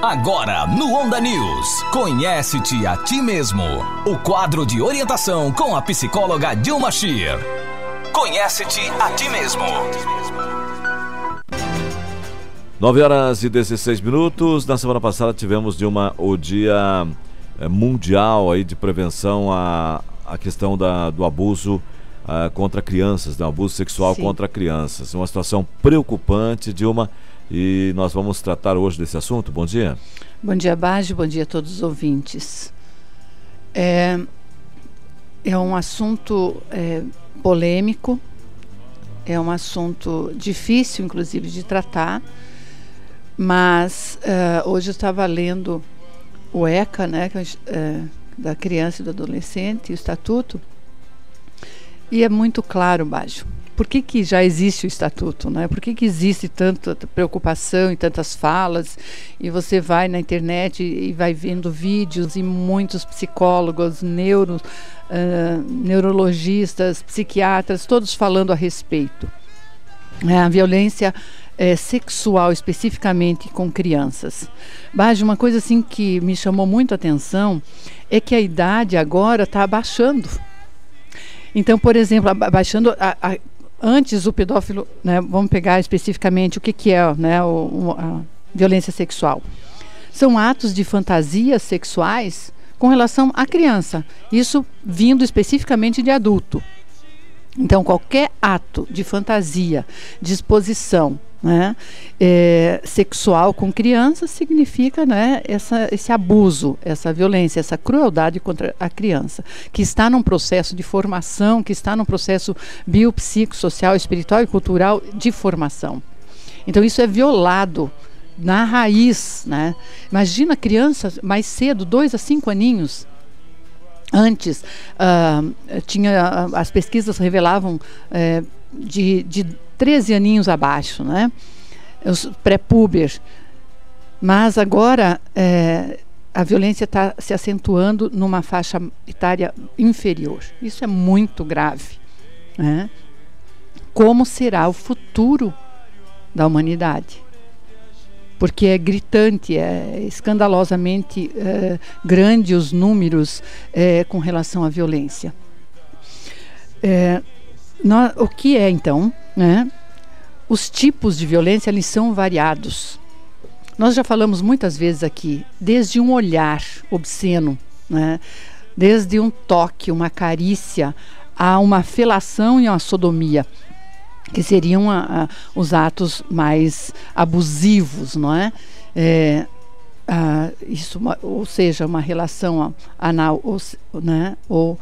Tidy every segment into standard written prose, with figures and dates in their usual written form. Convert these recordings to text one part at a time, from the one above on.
Agora no Onda News, Conhece-te a ti mesmo. O quadro de orientação com a psicóloga Dilma Scheer. Conhece-te a ti mesmo. 9h16. Na semana passada tivemos o dia mundial aí de prevenção à questão do abuso contra crianças, do abuso sexual Sim. contra crianças. Uma situação preocupante, Dilma, e nós vamos tratar hoje desse assunto. Bom dia. Bom dia, Baggio. Bom dia a todos os ouvintes. É um assunto polêmico, é um assunto difícil, inclusive, de tratar, mas hoje eu estava lendo o ECA, né, da criança e do adolescente, o Estatuto, e é muito claro, Baggio. Por que já existe o Estatuto, né? Por que existe tanta preocupação e tantas falas? E você vai na internet e vai vendo vídeos e muitos psicólogos, neurologistas, psiquiatras, todos falando a respeito. A violência sexual, especificamente com crianças. Baggio, uma coisa assim que me chamou muito a atenção é que a idade agora está abaixando. Então, por exemplo, abaixando antes o pedófilo, né, vamos pegar especificamente o que é, né, a violência sexual. São atos de fantasias sexuais com relação à criança, isso vindo especificamente de adulto. Então, qualquer ato de fantasia, de exposição, né, sexual com criança significa, né, esse abuso, essa violência, essa crueldade contra a criança, que está num processo de formação, que está num processo biopsicossocial, espiritual e cultural de formação. Então isso é violado na raiz, né? Imagina criança mais cedo, 2 a 5 aninhos. Antes, as pesquisas revelavam de 13 aninhos abaixo, né? Os pré-puber. Mas agora a violência está se acentuando numa faixa etária inferior. Isso é muito grave, né? Como será o futuro da humanidade? Porque é gritante, é escandalosamente grande os números com relação à violência. O que é, então, né? Os tipos de violência, eles são variados. Nós já falamos muitas vezes aqui, desde um olhar obsceno, né? Desde um toque, uma carícia, a uma felação e uma sodomia, que seriam os atos mais abusivos, não é? Isso, ou seja, uma relação anal, né? Ou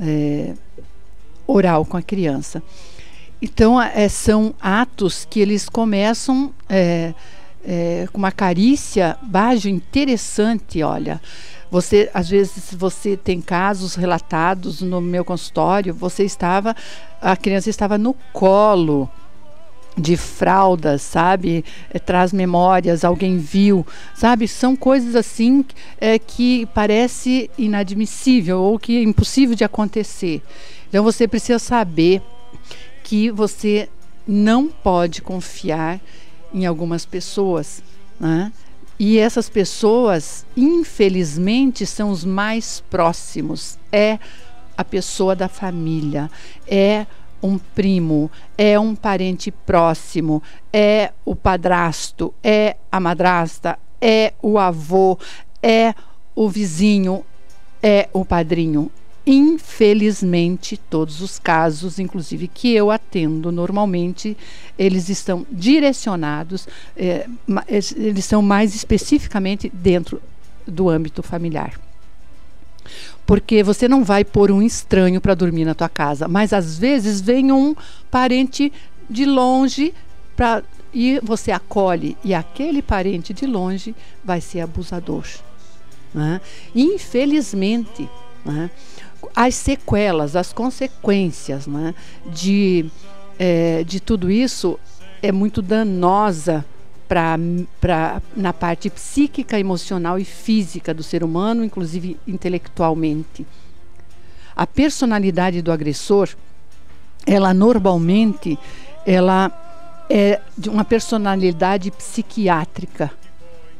oral com a criança. Então, são atos que eles começam com uma carícia, Baggio, interessante, olha. Às vezes você tem casos relatados no meu consultório, a criança estava no colo de fraldas, sabe? Traz memórias, alguém viu, sabe? São coisas assim que parece inadmissível ou que é impossível de acontecer. Então você precisa saber que você não pode confiar em algumas pessoas, né? E essas pessoas, infelizmente, são os mais próximos. É a pessoa da família, é um primo, é um parente próximo, é o padrasto, é a madrasta, é o avô, é o vizinho, é o padrinho. Infelizmente, todos os casos, inclusive que eu atendo normalmente, eles estão direcionados, eles são mais especificamente dentro do âmbito familiar. Porque você não vai pôr um estranho para dormir na tua casa, mas às vezes vem um parente de longe e você acolhe, e aquele parente de longe vai ser abusador, né? Infelizmente, né? As sequelas, as consequências, né, de tudo isso é muito danosa na parte psíquica, emocional e física do ser humano, inclusive intelectualmente. A personalidade do agressor, ela normalmente é de uma personalidade psiquiátrica.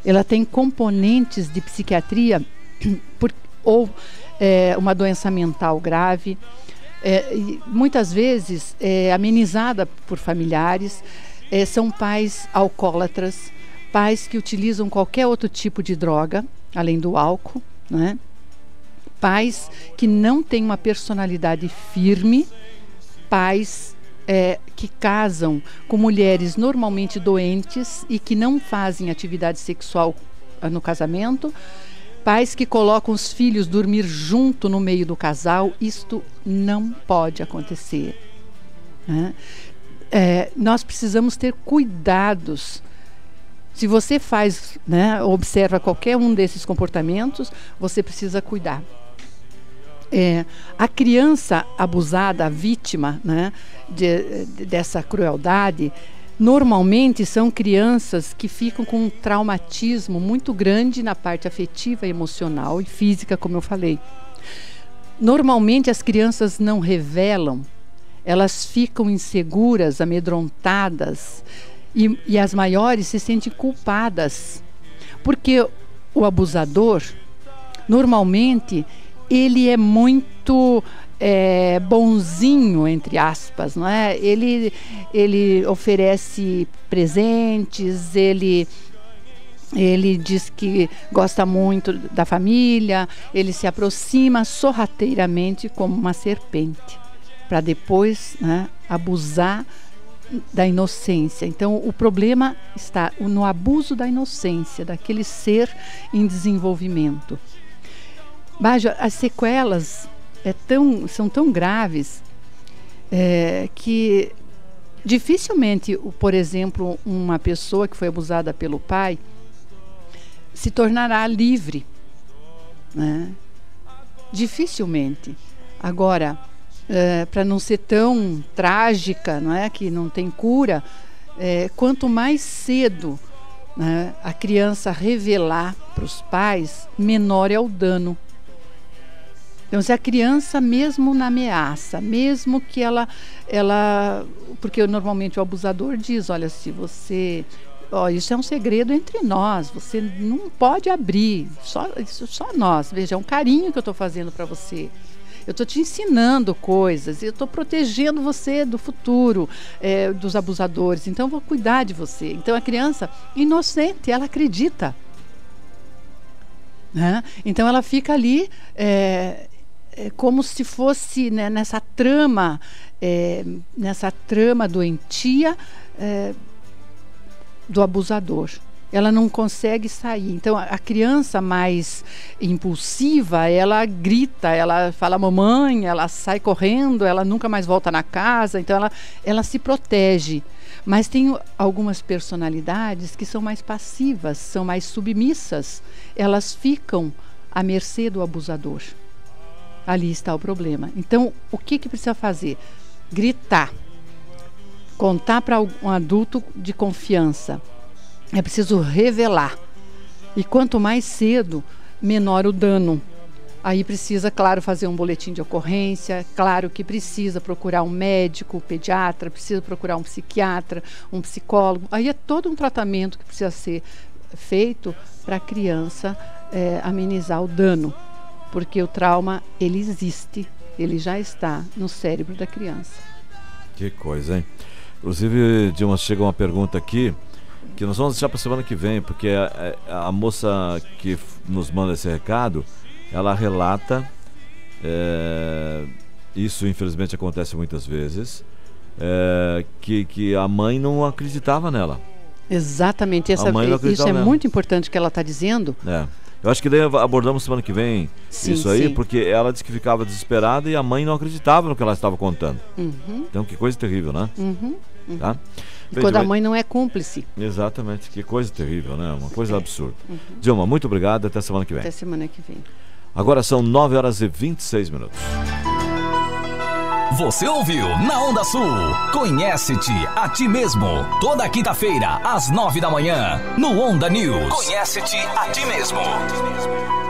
ela tem componentes de psiquiatria ou uma doença mental grave, muitas vezes amenizada por familiares, são pais alcoólatras, pais que utilizam qualquer outro tipo de droga, além do álcool, né? Pais que não têm uma personalidade firme, pais que casam com mulheres normalmente doentes e que não fazem atividade sexual no casamento, pais que colocam os filhos dormir junto no meio do casal. Isto não pode acontecer, né? Nós precisamos ter cuidados. Se você faz, né, observa qualquer um desses comportamentos, você precisa cuidar. A criança abusada, a vítima, né, dessa crueldade, normalmente são crianças que ficam com um traumatismo muito grande na parte afetiva, emocional e física, como eu falei. Normalmente as crianças não revelam, elas ficam inseguras, amedrontadas, e as maiores se sentem culpadas, porque o abusador, normalmente, ele é muito bonzinho, entre aspas, não é? Ele oferece presentes, ele diz que gosta muito da família, ele se aproxima sorrateiramente como uma serpente, para depois, né, abusar da inocência. Então, o problema está no abuso da inocência, daquele ser em desenvolvimento. Bajo, as sequelas são tão graves que dificilmente, por exemplo, uma pessoa que foi abusada pelo pai se tornará livre, né? Dificilmente. Agora, para não ser tão trágica, não é, que não tem cura, quanto mais cedo, né, a criança revelar para os pais, menor é o dano. Então, se a criança, mesmo na ameaça, mesmo que ela porque normalmente o abusador diz, olha, se você, isso é um segredo entre nós, você não pode abrir, só nós, veja, é um carinho que eu estou fazendo para você. Eu estou te ensinando coisas, eu estou protegendo você do futuro, dos abusadores, então eu vou cuidar de você. Então a criança, inocente, ela acredita, né? Então ela fica ali como se fosse, né, nessa trama doentia do abusador. Ela não consegue sair. Então, a criança mais impulsiva, ela grita, ela fala mamãe, ela sai correndo, ela nunca mais volta na casa, então ela se protege. Mas tem algumas personalidades que são mais passivas, são mais submissas, elas ficam à mercê do abusador. Ali está o problema. Então, o que precisa fazer? Gritar, contar para um adulto de confiança. É preciso revelar. E quanto mais cedo, menor o dano. Aí precisa, claro, fazer um boletim de ocorrência. Claro que precisa procurar um médico, um pediatra, precisa procurar um psiquiatra, um psicólogo. Aí é todo um tratamento que precisa ser feito para a criança amenizar o dano. Porque o trauma, ele existe. Ele já está no cérebro da criança. Que coisa, hein? Inclusive, Dilma, chega uma pergunta aqui que nós vamos deixar para a semana que vem, porque a moça que nos manda esse recado, ela relata, isso infelizmente acontece muitas vezes, que a mãe não acreditava nela. Exatamente, isso é muito importante que ela está dizendo. Eu acho que daí abordamos semana que vem isso aí, sim. Porque ela disse que ficava desesperada e a mãe não acreditava no que ela estava contando. Uhum. Então, que coisa terrível, né? Uhum. Tá? Quando a mãe não é cúmplice. Exatamente, que coisa terrível, né? Uma coisa absurda. Dilma, muito obrigado, até semana que vem. Até semana que vem. Agora são 9h26. Você ouviu Na Onda Sul, Conhece-te a Ti Mesmo, toda quinta-feira às 9 da manhã, no Onda News. Conhece-te a Ti Mesmo.